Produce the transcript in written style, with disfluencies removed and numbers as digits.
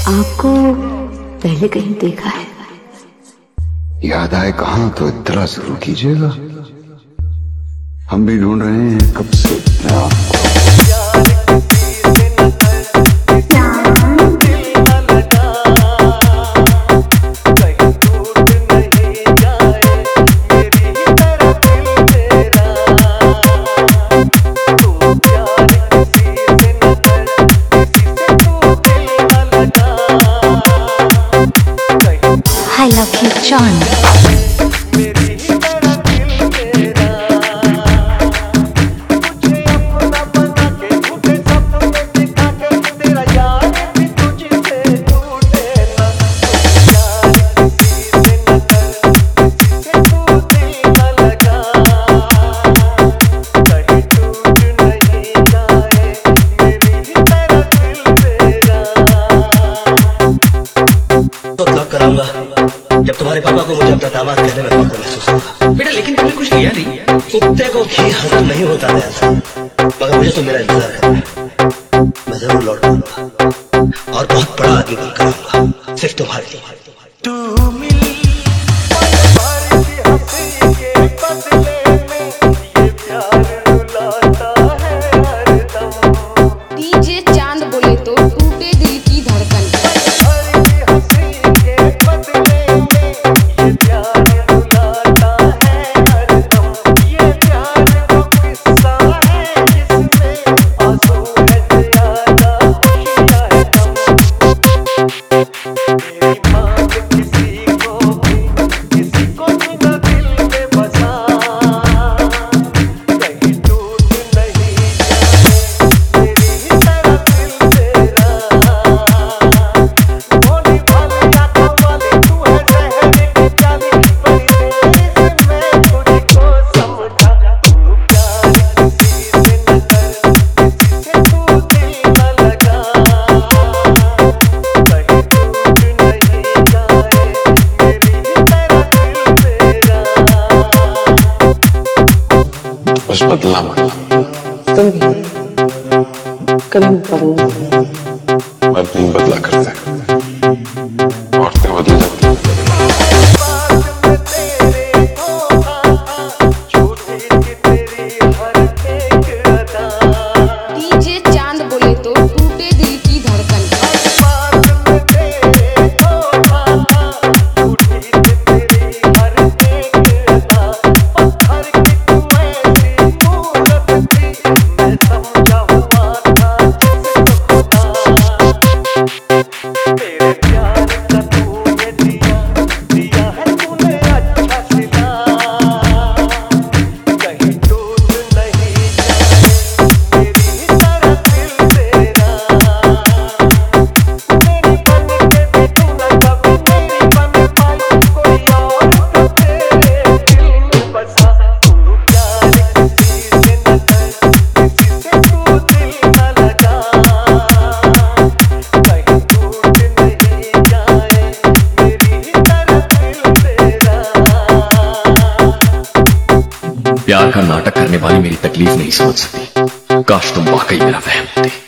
आपको पहले कहीं देखा है? याद आए कहाँ तो इत्तला जरूर कीजिएगा। हम भी ढूंढ रहे हैं कब से आपको। I love you, John. कराऊंगा जब तुम्हारे पापा को मुझे अपना दामाद कहने में फख्र महसूस होगा। बेटा लेकिन तुमने कुछ किया नहीं। कुत्ते को घी हजम नहीं होता था, मगर मुझे तो मेरा इंतजार है। मैं जरूर लौट आऊंगा और बहुत बड़ा आदमी बनकर आऊंगा, सिर्फ तुम्हारे लिए। डीजे चांद बोले तो टूटे दिल की धड़कन। बस बदला मत। तुम भी कभी मत बदलना। मत नहीं बदला करते, औरतें बदल जाती हैं। डीजे चांद बोले तो टूटे दिल की धड़कन। प्यार का नाटक करने वाली मेरी तकलीफ नहीं समझ सकती। काश तुम वाकई मेरा वहम होती।